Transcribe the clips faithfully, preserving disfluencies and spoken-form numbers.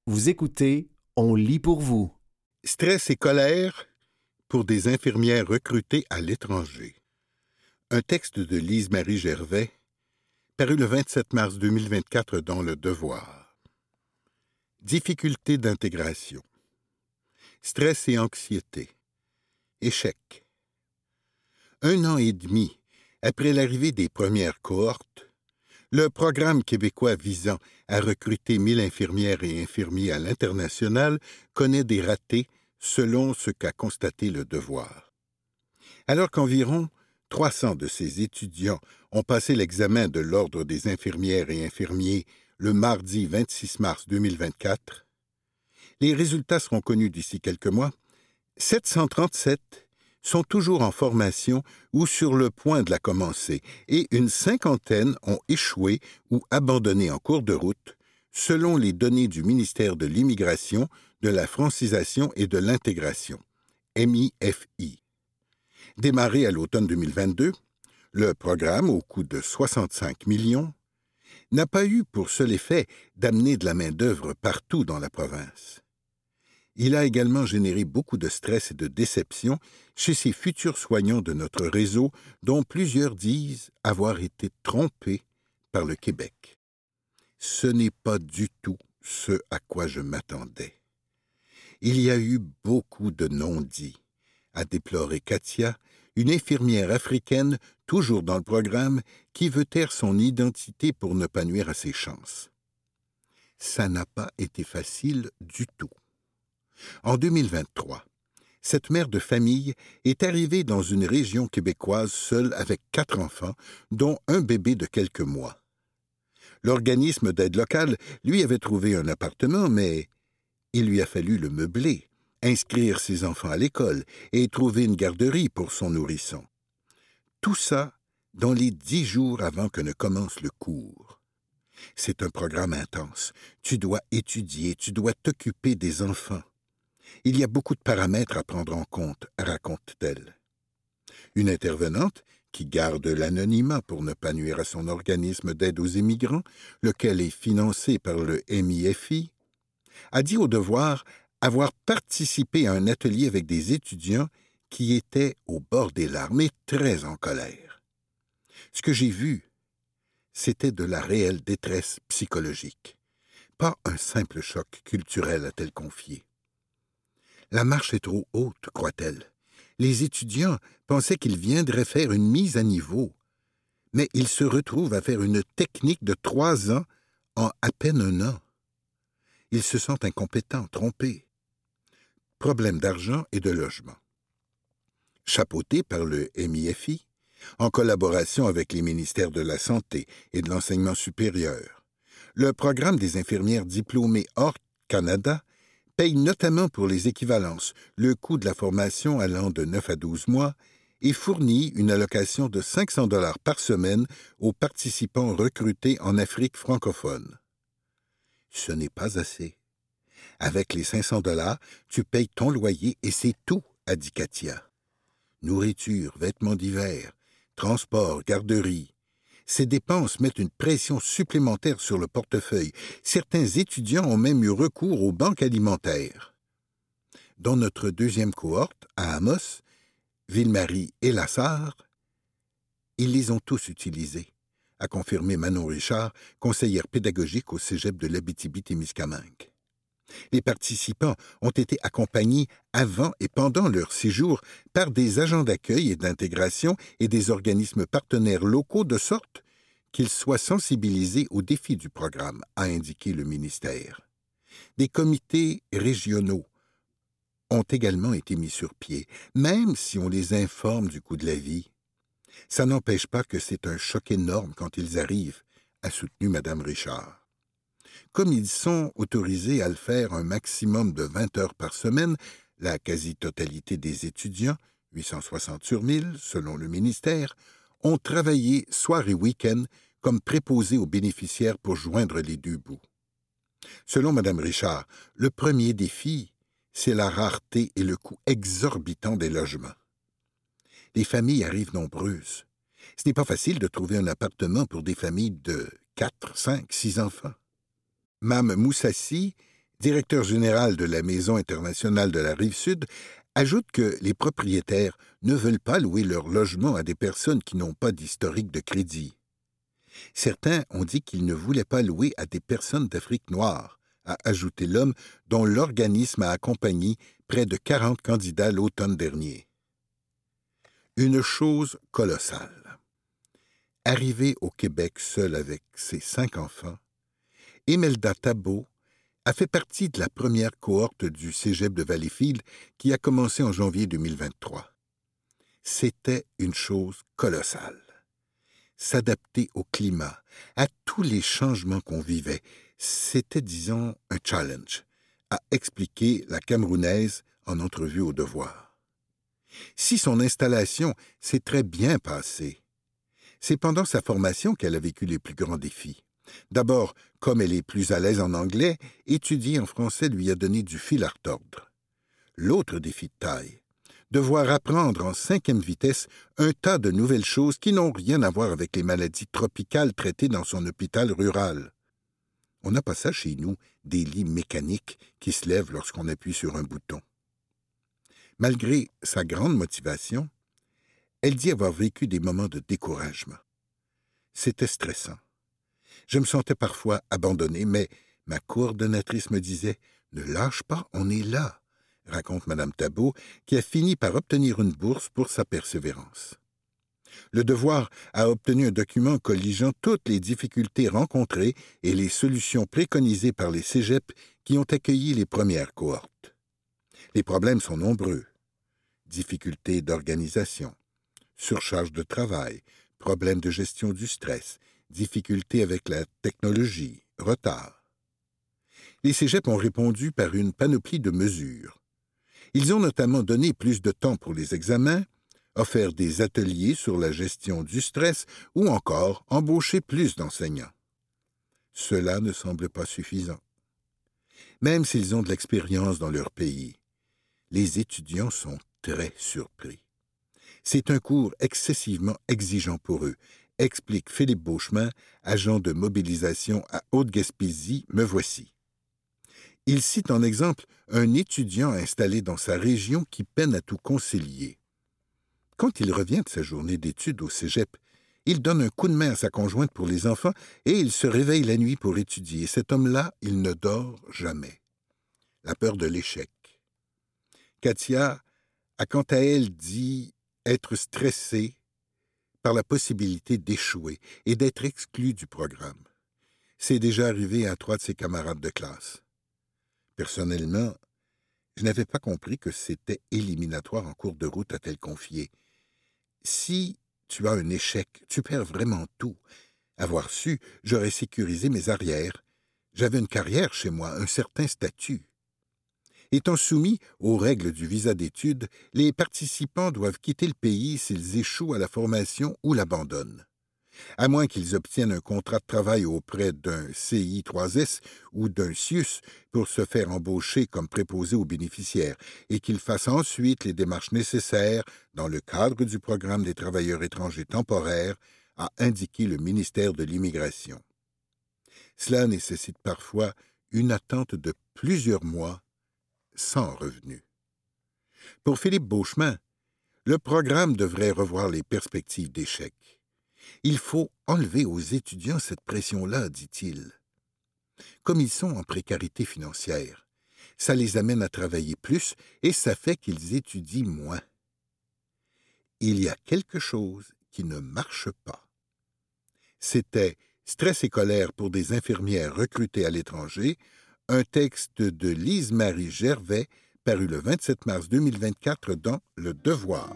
Vous écoutez, on lit pour vous. Stress et colère pour des infirmières recrutées à l'étranger. Un texte de Lise-Marie Gervais, paru le vingt-sept mars deux mille vingt-quatre dans Le Devoir. Difficultés d'intégration. Stress et anxiété. Échec. Un an et demi après l'arrivée des premières cohortes, le programme québécois visant à recruter mille infirmières et infirmiers à l'international connaît des ratés selon ce qu'a constaté Le Devoir. Alors qu'environ trois cents de ces étudiants ont passé l'examen de l'Ordre des infirmières et infirmiers le mardi vingt-six mars deux mille vingt-quatre, les résultats seront connus d'ici quelques mois. sept cent trente-sept sont toujours en formation ou sur le point de la commencer, et une cinquantaine ont échoué ou abandonné en cours de route, selon les données du ministère de l'Immigration, de la Francisation et de l'Intégration, M I F I. Démarré à l'automne deux mille vingt-deux, le programme, au coût de soixante-cinq millions, n'a pas eu pour seul effet d'amener de la main-d'œuvre partout dans la province. Il a également généré beaucoup de stress et de déception chez ces futurs soignants de notre réseau, dont plusieurs disent avoir été trompés par le Québec. Ce n'est pas du tout ce à quoi je m'attendais. Il y a eu beaucoup de non-dits, a déploré Katia, une infirmière africaine, toujours dans le programme, qui veut taire son identité pour ne pas nuire à ses chances. Ça n'a pas été facile du tout. En deux mille vingt-trois, cette mère de famille est arrivée dans une région québécoise seule avec quatre enfants, dont un bébé de quelques mois. L'organisme d'aide locale lui avait trouvé un appartement, mais il lui a fallu le meubler, inscrire ses enfants à l'école et trouver une garderie pour son nourrisson. Tout ça dans les dix jours avant que ne commence le cours. C'est un programme intense. Tu dois étudier, tu dois t'occuper des enfants. Il y a beaucoup de paramètres à prendre en compte, raconte-t-elle. Une intervenante, qui garde l'anonymat pour ne pas nuire à son organisme d'aide aux immigrants, lequel est financé par le M I F I, a dit au Devoir avoir participé à un atelier avec des étudiants qui étaient au bord des larmes et très en colère. Ce que j'ai vu, c'était de la réelle détresse psychologique, pas un simple choc culturel, a-t-elle confié. La marche est trop haute, croit-elle. Les étudiants pensaient qu'ils viendraient faire une mise à niveau, mais ils se retrouvent à faire une technique de trois ans en à peine un an. Ils se sentent incompétents, trompés. Problème d'argent et de logement. Chapeauté par le M I F I, en collaboration avec les ministères de la Santé et de l'Enseignement supérieur, le programme des infirmières diplômées hors Canada paye notamment pour les équivalences, le coût de la formation allant de neuf à douze mois, et fournit une allocation de cinq cents dollars par semaine aux participants recrutés en Afrique francophone. Ce n'est pas assez. Avec les cinq cents dollars, tu payes ton loyer et c'est tout, a dit Katia. Nourriture, vêtements d'hiver, transport, garderie. Ces dépenses mettent une pression supplémentaire sur le portefeuille. Certains étudiants ont même eu recours aux banques alimentaires. Dans notre deuxième cohorte, à Amos, Ville-Marie et Lassar, ils les ont tous utilisés, a confirmé Manon Richard, conseillère pédagogique au cégep de l'Abitibi-Témiscamingue. Les participants ont été accompagnés avant et pendant leur séjour par des agents d'accueil et d'intégration et des organismes partenaires locaux de sorte qu'ils soient sensibilisés aux défis du programme, a indiqué le ministère. Des comités régionaux ont également été mis sur pied, même si on les informe du coût de la vie. Ça n'empêche pas que c'est un choc énorme quand ils arrivent, a soutenu Mme Richard. Comme ils sont autorisés à le faire un maximum de vingt heures par semaine, la quasi-totalité des étudiants, huit cent soixante sur mille, selon le ministère, ont travaillé soir et week-end comme préposés aux bénéficiaires pour joindre les deux bouts. Selon Mme Richard, le premier défi, c'est la rareté et le coût exorbitant des logements. Les familles arrivent nombreuses. Ce n'est pas facile de trouver un appartement pour des familles de quatre, cinq, six enfants. Mme Moussassi, directeur général de la Maison internationale de la Rive-Sud, ajoute que les propriétaires ne veulent pas louer leur logement à des personnes qui n'ont pas d'historique de crédit. Certains ont dit qu'ils ne voulaient pas louer à des personnes d'Afrique noire, a ajouté l'homme dont l'organisme a accompagné près de quarante candidats l'automne dernier. Une chose colossale. Arrivée au Québec seule avec ses cinq enfants, Imelda Tabot a fait partie de la première cohorte du cégep de Valleyfield qui a commencé en janvier deux mille vingt-trois. C'était une chose colossale. S'adapter au climat, à tous les changements qu'on vivait, c'était, disons, un challenge, a expliqué la Camerounaise en entrevue au Devoir. Si son installation s'est très bien passée, c'est pendant sa formation qu'elle a vécu les plus grands défis. D'abord, comme elle est plus à l'aise en anglais, étudier en français lui a donné du fil à retordre. L'autre défi de taille, devoir apprendre en cinquième vitesse un tas de nouvelles choses qui n'ont rien à voir avec les maladies tropicales traitées dans son hôpital rural. On n'a pas ça chez nous, des lits mécaniques qui se lèvent lorsqu'on appuie sur un bouton. Malgré sa grande motivation, elle dit avoir vécu des moments de découragement. C'était stressant. Je me sentais parfois abandonné, mais ma coordonnatrice me disait « Ne lâche pas, on est là », raconte Mme Tabot, qui a fini par obtenir une bourse pour sa persévérance. Le Devoir a obtenu un document colligeant toutes les difficultés rencontrées et les solutions préconisées par les cégeps qui ont accueilli les premières cohortes. Les problèmes sont nombreux. Difficultés d'organisation, surcharge de travail, problèmes de gestion du stress, difficultés avec la technologie, retard. Les cégeps ont répondu par une panoplie de mesures. Ils ont notamment donné plus de temps pour les examens, offert des ateliers sur la gestion du stress ou encore embauché plus d'enseignants. Cela ne semble pas suffisant. Même s'ils ont de l'expérience dans leur pays, les étudiants sont très surpris. C'est un cours excessivement exigeant pour eux, explique Philippe Beauchemin, agent de mobilisation à Haute-Gaspésie, me voici. Il cite en exemple un étudiant installé dans sa région qui peine à tout concilier. Quand il revient de sa journée d'études au cégep, il donne un coup de main à sa conjointe pour les enfants et il se réveille la nuit pour étudier. Cet homme-là, il ne dort jamais. La peur de l'échec. Katia a quant à elle dit être stressée par la possibilité d'échouer et d'être exclue du programme. C'est déjà arrivé à trois de ses camarades de classe. Personnellement, je n'avais pas compris que c'était éliminatoire en cours de route, a-t-elle confié. Si tu as un échec, tu perds vraiment tout. Avoir su, j'aurais sécurisé mes arrières. J'avais une carrière chez moi, un certain statut. Étant soumis aux règles du visa d'études, les participants doivent quitter le pays s'ils échouent à la formation ou l'abandonnent. À moins qu'ils obtiennent un contrat de travail auprès d'un C I trois S ou d'un C I U S pour se faire embaucher comme préposé aux bénéficiaires et qu'ils fassent ensuite les démarches nécessaires dans le cadre du programme des travailleurs étrangers temporaires, a indiqué le ministère de l'Immigration. Cela nécessite parfois une attente de plusieurs mois sans revenu. Pour Philippe Beauchemin, le programme devrait revoir les perspectives d'échec. Il faut enlever aux étudiants cette pression-là, dit-il. Comme ils sont en précarité financière, ça les amène à travailler plus et ça fait qu'ils étudient moins. Il y a quelque chose qui ne marche pas. C'était « Stress et colère pour des infirmières recrutées à l'étranger », un texte de Lise-Marie Gervais paru le vingt-sept mars deux mille vingt-quatre dans Le Devoir.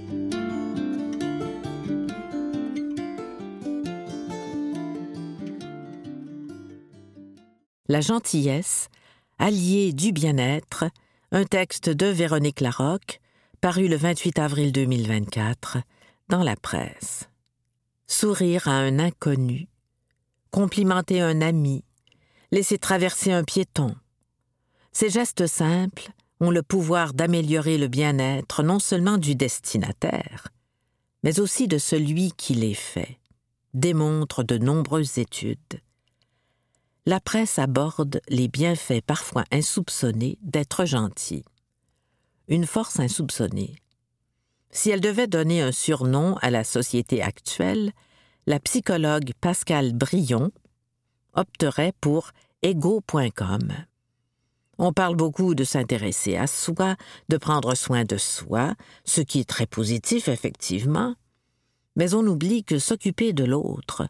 La gentillesse, alliée du bien-être, un texte de Véronique Larocque, paru le vingt-huit avril deux mille vingt-quatre, dans la presse. Sourire à un inconnu, complimenter un ami, laisser traverser un piéton. Ces gestes simples ont le pouvoir d'améliorer le bien-être non seulement du destinataire, mais aussi de celui qui les fait, démontrent de nombreuses études. la presse aborde les bienfaits parfois insoupçonnés d'être gentil. Une force insoupçonnée. Si elle devait donner un surnom à la société actuelle, la psychologue Pascale Brion opterait pour ego point com. On parle beaucoup de s'intéresser à soi, de prendre soin de soi, ce qui est très positif, effectivement, mais on oublie que s'occuper de l'autre,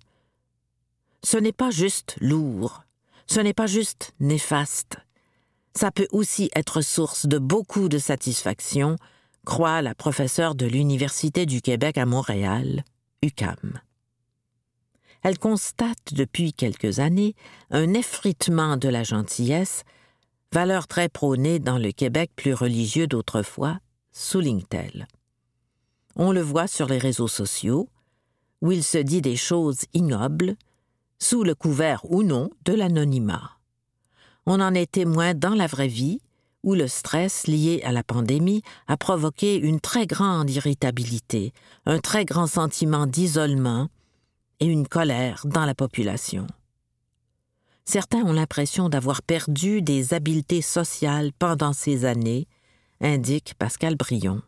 ce n'est pas juste lourd, ce n'est pas juste néfaste. Ça peut aussi être source de beaucoup de satisfaction, croit la professeure de l'Université du Québec à Montréal, U Q A M. Elle constate depuis quelques années un effritement de la gentillesse, valeur très prônée dans le Québec plus religieux d'autrefois, souligne-t-elle. On le voit sur les réseaux sociaux, où il se dit des choses ignobles, sous le couvert ou non de l'anonymat. On en est témoin dans la vraie vie, où le stress lié à la pandémie a provoqué une très grande irritabilité, un très grand sentiment d'isolement et une colère dans la population. Certains ont l'impression d'avoir perdu des habiletés sociales pendant ces années, indique Pascale Brion.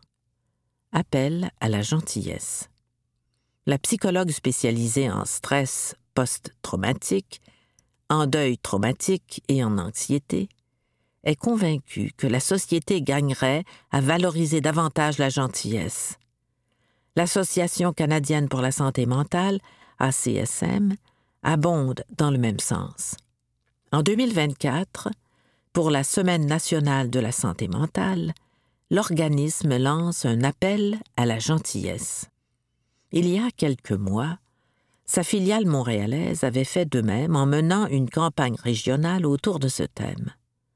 Appel à la gentillesse. La psychologue spécialisée en stress post-traumatique, en deuil traumatique et en anxiété, est convaincue que la société gagnerait à valoriser davantage la gentillesse. L'Association canadienne pour la santé mentale, A C S M, abonde dans le même sens. En deux mille vingt-quatre, pour la Semaine nationale de la santé mentale, l'organisme lance un appel à la gentillesse. Il y a quelques mois, sa filiale montréalaise avait fait de même en menant une campagne régionale autour de ce thème.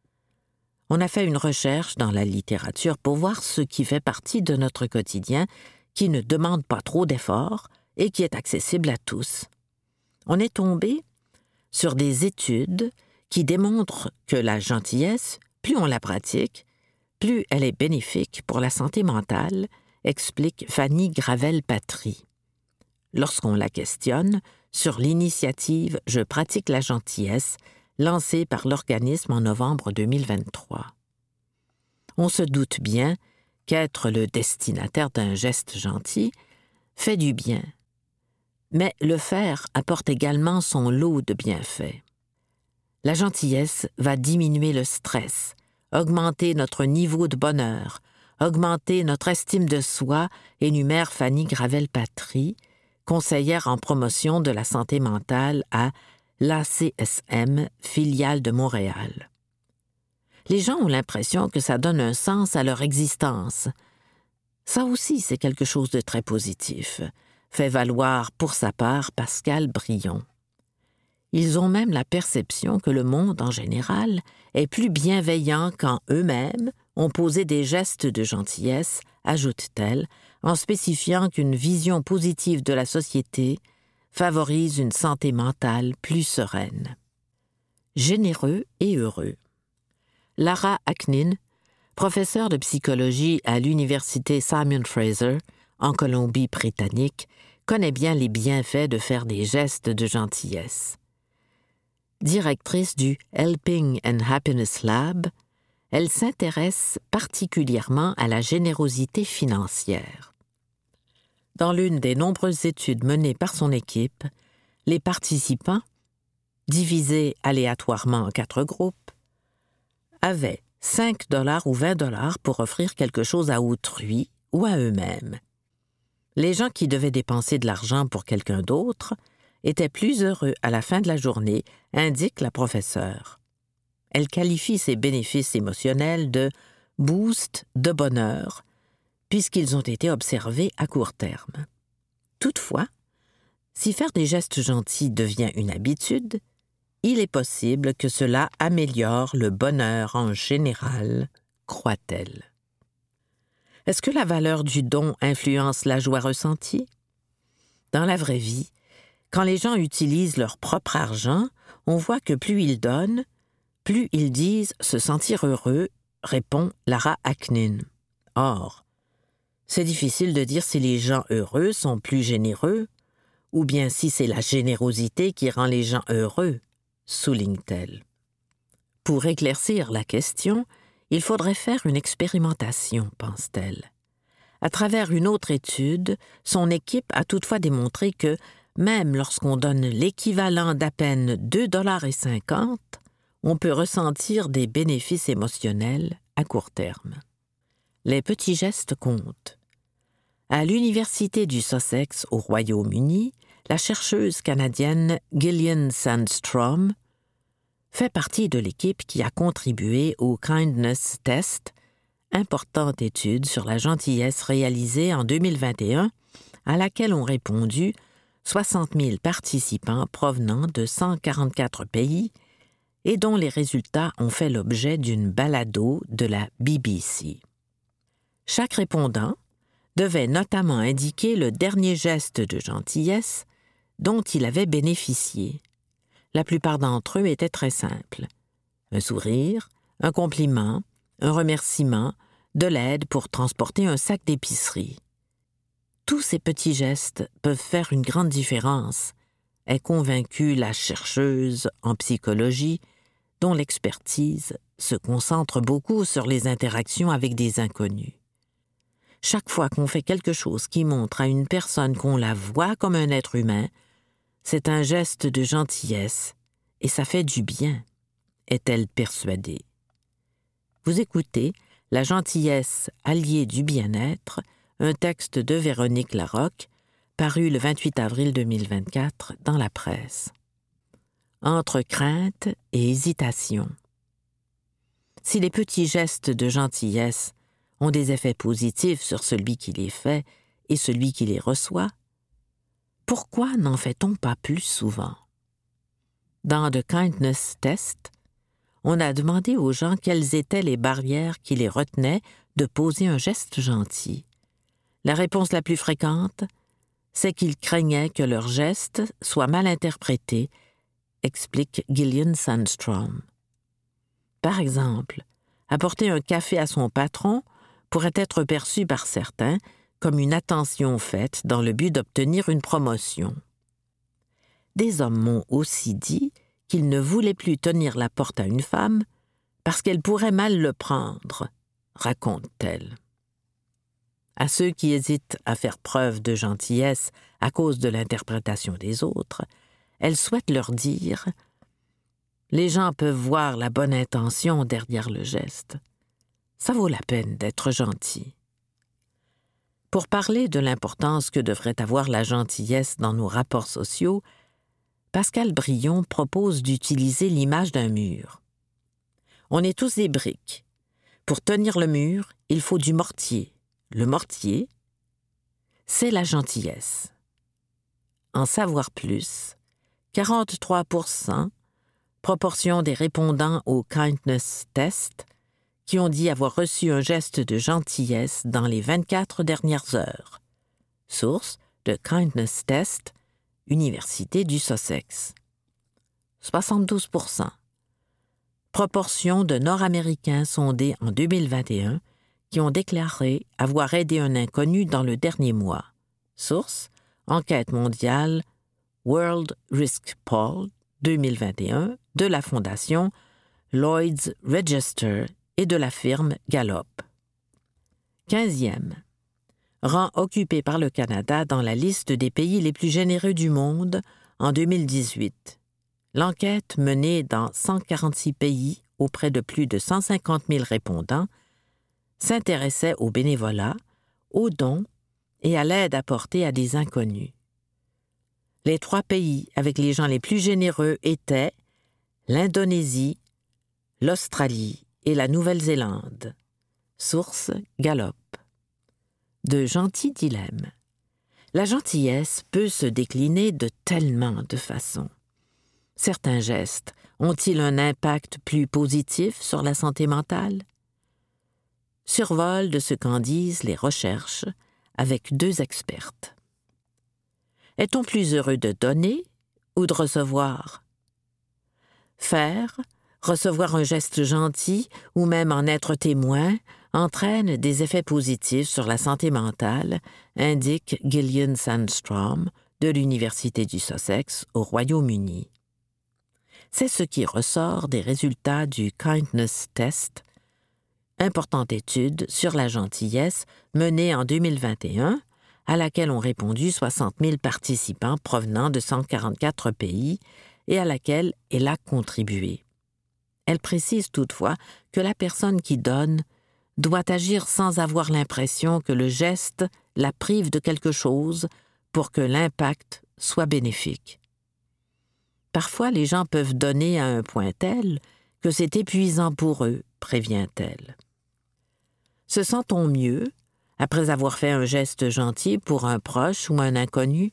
On a fait une recherche dans la littérature pour voir ce qui fait partie de notre quotidien, qui ne demande pas trop d'efforts et qui est accessible à tous. On est tombé sur des études qui démontrent que la gentillesse, plus on la pratique, plus elle est bénéfique pour la santé mentale, explique Fanny Gravel-Patry. Lorsqu'on la questionne sur l'initiative « Je pratique la gentillesse » lancée par l'organisme en novembre deux mille vingt-trois. On se doute bien qu'être le destinataire d'un geste gentil fait du bien, mais le faire apporte également son lot de bienfaits. La gentillesse va diminuer le stress, augmenter notre niveau de bonheur, augmenter notre estime de soi, énumère Fanny Gravel-Patry, conseillère en promotion de la santé mentale à l'A C S M, filiale de Montréal. Les gens ont l'impression que ça donne un sens à leur existence. Ça aussi, c'est quelque chose de très positif, fait valoir pour sa part Pascale Brion. Ils ont même la perception que le monde, en général, est plus bienveillant quand eux-mêmes ont posé des gestes de gentillesse, ajoute-t-elle, en spécifiant qu'une vision positive de la société favorise une santé mentale plus sereine. Généreux et heureux. Lara Aknin, professeure de psychologie à l'Université Simon Fraser, en Colombie-Britannique, connaît bien les bienfaits de faire des gestes de gentillesse. Directrice du Helping and Happiness Lab, elle s'intéresse particulièrement à la générosité financière. Dans l'une des nombreuses études menées par son équipe, les participants, divisés aléatoirement en quatre groupes, avaient cinq dollars ou vingt dollars pour offrir quelque chose à autrui ou à eux-mêmes. Les gens qui devaient dépenser de l'argent pour quelqu'un d'autre étaient plus heureux à la fin de la journée, indique la professeure. Elle qualifie ces bénéfices émotionnels de « boost de bonheur », puisqu'ils ont été observés à court terme. Toutefois, si faire des gestes gentils devient une habitude, il est possible que cela améliore le bonheur en général, croit-elle. Est-ce que la valeur du don influence la joie ressentie? Dans la vraie vie, quand les gens utilisent leur propre argent, on voit que plus ils donnent, plus ils disent se sentir heureux, répond Lara Aknin. Or, c'est difficile de dire si les gens heureux sont plus généreux, ou bien si c'est la générosité qui rend les gens heureux. souligne-t-elle. Pour éclaircir la question, il faudrait faire une expérimentation, pense-t-elle. À travers une autre étude, son équipe a toutefois démontré que, même lorsqu'on donne l'équivalent d'à peine deux dollars cinquante, on peut ressentir des bénéfices émotionnels à court terme. Les petits gestes comptent. À l'Université du Sussex, au Royaume-Uni, la chercheuse canadienne Gillian Sandstrom fait partie de l'équipe qui a contribué au Kindness Test, importante étude sur la gentillesse réalisée en deux mille vingt et un, à laquelle ont répondu soixante mille participants provenant de cent quarante-quatre pays et dont les résultats ont fait l'objet d'une balado de la B B C. Chaque répondant devait notamment indiquer le dernier geste de gentillesse dont il avait bénéficié. La plupart d'entre eux étaient très simples. Un sourire, un compliment, un remerciement, de l'aide pour transporter un sac d'épicerie. Tous ces petits gestes peuvent faire une grande différence, est convaincue la chercheuse en psychologie, dont l'expertise se concentre beaucoup sur les interactions avec des inconnus. Chaque fois qu'on fait quelque chose qui montre à une personne qu'on la voit comme un être humain, c'est un geste de gentillesse, et ça fait du bien, est-elle persuadée. Vous écoutez La gentillesse alliée du bien-être, un texte de Véronique Larocque, paru le vingt-huit avril deux mille vingt-quatre dans la presse. Entre crainte et hésitation. Si les petits gestes de gentillesse ont des effets positifs sur celui qui les fait et celui qui les reçoit, pourquoi n'en fait-on pas plus souvent? Dans The Kindness Test, on a demandé aux gens quelles étaient les barrières qui les retenaient de poser un geste gentil. La réponse la plus fréquente, c'est qu'ils craignaient que leur geste soit mal interprété, explique Gillian Sandstrom. Par exemple, apporter un café à son patron pourrait être perçu par certains comme une attention faite dans le but d'obtenir une promotion. Des hommes m'ont aussi dit qu'ils ne voulaient plus tenir la porte à une femme parce qu'elle pourrait mal le prendre, raconte-t-elle. À ceux qui hésitent à faire preuve de gentillesse à cause de l'interprétation des autres, elle souhaite leur dire « Les gens peuvent voir la bonne intention derrière le geste. Ça vaut la peine d'être gentil. » Pour parler de l'importance que devrait avoir la gentillesse dans nos rapports sociaux, Pascal Brion propose d'utiliser l'image d'un mur. On est tous des briques. Pour tenir le mur, il faut du mortier. Le mortier, c'est la gentillesse. En savoir plus, quarante-trois pour cent, proportion des répondants au Kindness Test, qui ont dit avoir reçu un geste de gentillesse dans les vingt-quatre dernières heures. Source de Kindness Test, Université du Sussex. soixante-douze pour cent. Proportion de Nord-Américains sondés en deux mille vingt et un qui ont déclaré avoir aidé un inconnu dans le dernier mois. Source, Enquête mondiale World Risk Poll deux mille vingt et un de la Fondation Lloyd's Register et de la firme Gallup. Quinzième. Rang occupé par le Canada dans la liste des pays les plus généreux du monde en deux mille dix-huit. L'enquête menée dans cent quarante-six pays auprès de plus de cent cinquante mille répondants s'intéressait au bénévolat, aux dons et à l'aide apportée à des inconnus. Les trois pays avec les gens les plus généreux étaient l'Indonésie, l'Australie et la Nouvelle-Zélande. Source Gallup. De gentils dilemmes. La gentillesse peut se décliner de tellement de façons. Certains gestes ont-ils un impact plus positif sur la santé mentale? Survol de ce qu'en disent les recherches avec deux expertes. Est-on plus heureux de donner ou de recevoir? Faire, recevoir un geste gentil ou même en être témoin entraîne des effets positifs sur la santé mentale, indique Gillian Sandstrom de l'Université du Sussex au Royaume-Uni. C'est ce qui ressort des résultats du Kindness Test, importante étude sur la gentillesse menée en deux mille vingt et un, à laquelle ont répondu soixante mille participants provenant de cent quarante-quatre pays et à laquelle elle a contribué. Elle précise toutefois que la personne qui donne doit agir sans avoir l'impression que le geste la prive de quelque chose pour que l'impact soit bénéfique. Parfois, les gens peuvent donner à un point tel que c'est épuisant pour eux, prévient-elle. Se sent-on mieux après avoir fait un geste gentil pour un proche ou un inconnu?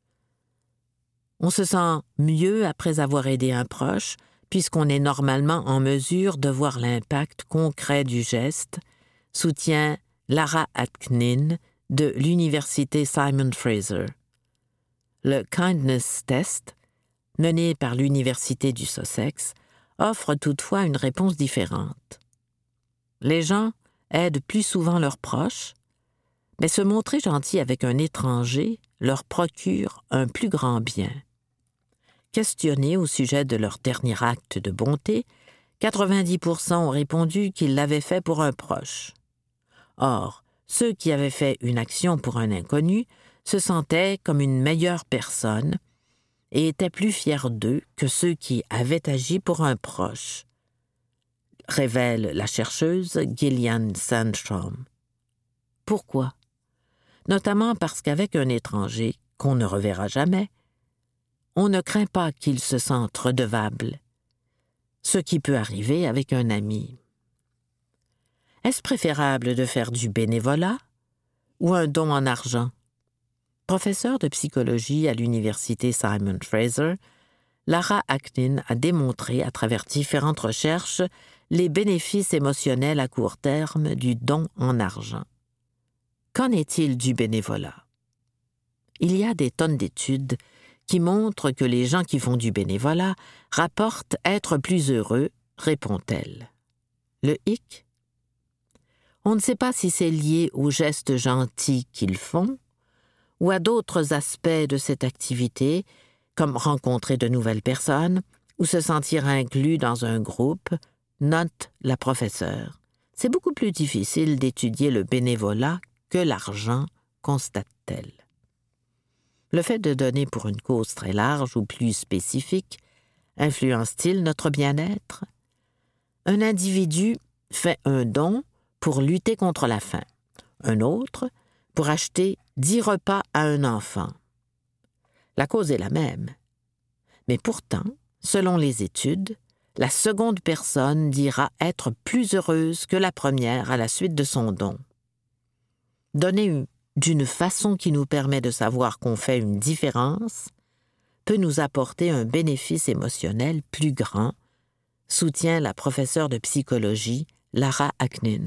On se sent mieux après avoir aidé un proche, puisqu'on est normalement en mesure de voir l'impact concret du geste, soutient Lara Aknin de l'Université Simon Fraser. Le Kindness Test, mené par l'Université du Sussex, offre toutefois une réponse différente. Les gens aident plus souvent leurs proches, mais se montrer gentil avec un étranger leur procure un plus grand bien. Questionnés au sujet de leur dernier acte de bonté, quatre-vingt-dix pour cent ont répondu qu'ils l'avaient fait pour un proche. Or, ceux qui avaient fait une action pour un inconnu se sentaient comme une meilleure personne et étaient plus fiers d'eux que ceux qui avaient agi pour un proche, révèle la chercheuse Gillian Sandstrom. Pourquoi? Notamment parce qu'avec un étranger, qu'on ne reverra jamais, on ne craint pas qu'il se sente redevable, ce qui peut arriver avec un ami. Est-ce préférable de faire du bénévolat ou un don en argent? Professeure de psychologie à l'Université Simon Fraser, Lara Aknin a démontré à travers différentes recherches les bénéfices émotionnels à court terme du don en argent. Qu'en est-il du bénévolat? Il y a des tonnes d'études qui montrent que les gens qui font du bénévolat rapportent être plus heureux, répond-elle. Le hic? On ne sait pas si c'est lié aux gestes gentils qu'ils font ou à d'autres aspects de cette activité, comme rencontrer de nouvelles personnes ou se sentir inclus dans un groupe, note la professeure. C'est beaucoup plus difficile d'étudier le bénévolat que l'argent, constate-t-elle. Le fait de donner pour une cause très large ou plus spécifique influence-t-il notre bien-être? Un individu fait un don pour lutter contre la faim, un autre pour acheter dix repas à un enfant. La cause est la même. Mais pourtant, selon les études, la seconde personne dira être plus heureuse que la première à la suite de son don. Donner d'une façon qui nous permet de savoir qu'on fait une différence peut nous apporter un bénéfice émotionnel plus grand, soutient la professeure de psychologie Lara Aknin.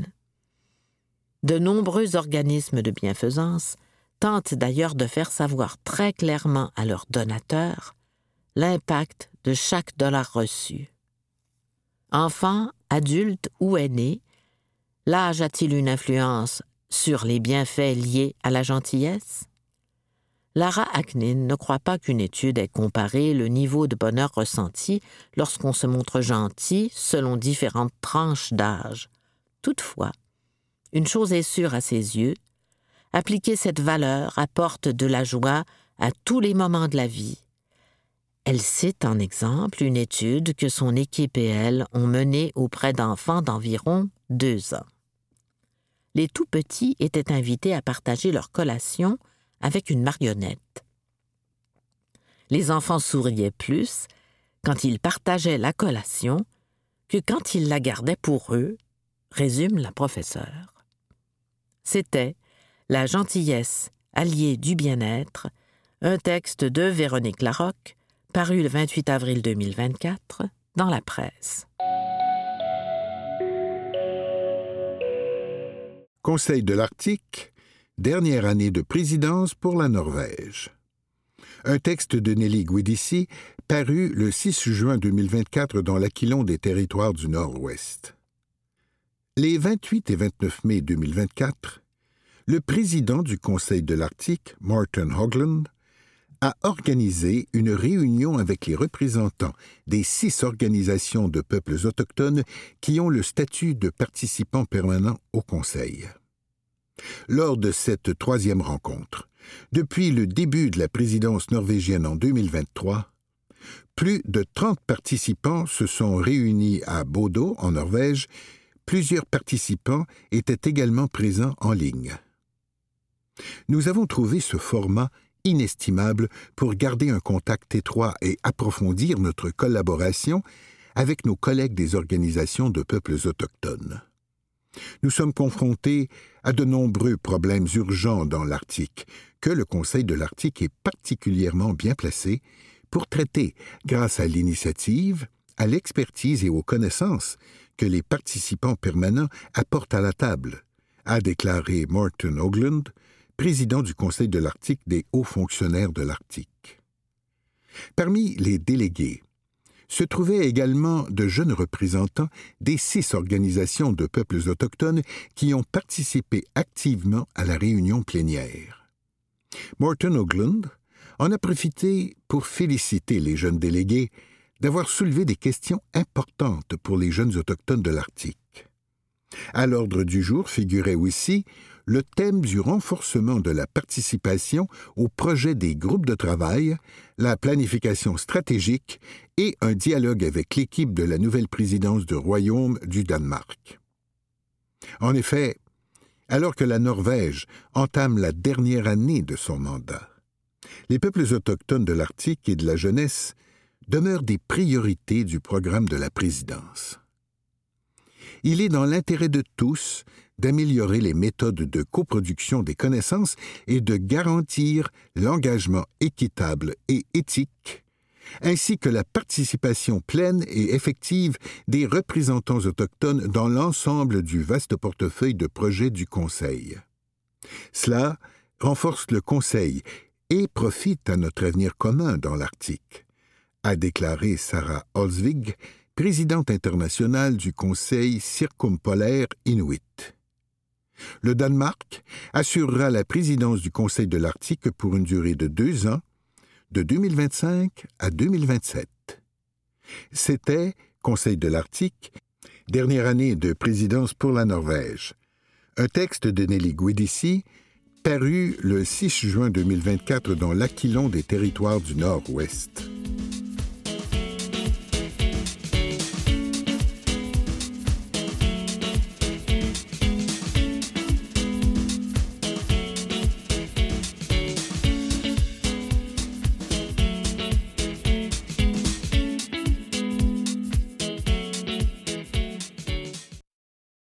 De nombreux organismes de bienfaisance tentent d'ailleurs de faire savoir très clairement à leurs donateurs l'impact de chaque dollar reçu. Enfant, adulte ou aîné, l'âge a-t-il une influence sur les bienfaits liés à la gentillesse? Lara Aknin ne croit pas qu'une étude ait comparé le niveau de bonheur ressenti lorsqu'on se montre gentil selon différentes tranches d'âge. Toutefois, une chose est sûre à ses yeux, appliquer cette valeur apporte de la joie à tous les moments de la vie. Elle cite en exemple une étude que son équipe et elle ont menée auprès d'enfants d'environ deux ans. Les tout-petits étaient invités à partager leur collation avec une marionnette. Les enfants souriaient plus quand ils partageaient la collation que quand ils la gardaient pour eux, résume la professeure. C'était La gentillesse, alliée du bien-être, un texte de Véronique Larocque, paru le vingt-huit avril deux mille vingt-quatre dans la presse. Conseil de l'Arctique, dernière année de présidence pour la Norvège. Un texte de Nelly Guidici, paru le six juin deux mille vingt-quatre dans l'Aquilon des territoires du Nord-Ouest. Les vingt-huit et vingt-neuf mai deux mille vingt-quatre, le président du Conseil de l'Arctique, Morten Høglund, a organisé une réunion avec les représentants des six organisations de peuples autochtones qui ont le statut de participants permanents au Conseil. Lors de cette troisième rencontre, depuis le début de la présidence norvégienne en deux mille vingt-trois, plus de trente participants se sont réunis à Bodø, en Norvège. Plusieurs participants étaient également présents en ligne. Nous avons trouvé ce format inestimable pour garder un contact étroit et approfondir notre collaboration avec nos collègues des organisations de peuples autochtones. Nous sommes confrontés à de nombreux problèmes urgents dans l'Arctique, que le Conseil de l'Arctique est particulièrement bien placé pour traiter grâce à l'initiative, à l'expertise et aux connaissances que les participants permanents apportent à la table, a déclaré Morten Høglund, président du Conseil de l'Arctique des hauts fonctionnaires de l'Arctique. Parmi les délégués se trouvaient également de jeunes représentants des six organisations de peuples autochtones qui ont participé activement à la réunion plénière. Morten Høglund en a profité pour féliciter les jeunes délégués d'avoir soulevé des questions importantes pour les jeunes autochtones de l'Arctique. À l'ordre du jour figurait aussi le thème du renforcement de la participation au projet des groupes de travail, la planification stratégique et un dialogue avec l'équipe de la nouvelle présidence du Royaume du Danemark. En effet, alors que la Norvège entame la dernière année de son mandat, les peuples autochtones de l'Arctique et de la jeunesse demeurent des priorités du programme de la présidence. Il est dans l'intérêt de tous d'améliorer les méthodes de coproduction des connaissances et de garantir l'engagement équitable et éthique, ainsi que la participation pleine et effective des représentants autochtones dans l'ensemble du vaste portefeuille de projets du Conseil. Cela renforce le Conseil et profite à notre avenir commun dans l'Arctique, a déclaré Sarah Olsvig, présidente internationale du Conseil circumpolaire Inuit. Le Danemark assurera la présidence du Conseil de l'Arctique pour une durée de deux ans, de deux mille vingt-cinq à deux mille vingt-sept. C'était, Conseil de l'Arctique, dernière année de présidence pour la Norvège. Un texte de Nelly Guidici, paru le six juin deux mille vingt-quatre dans l'Aquilon des territoires du Nord-Ouest.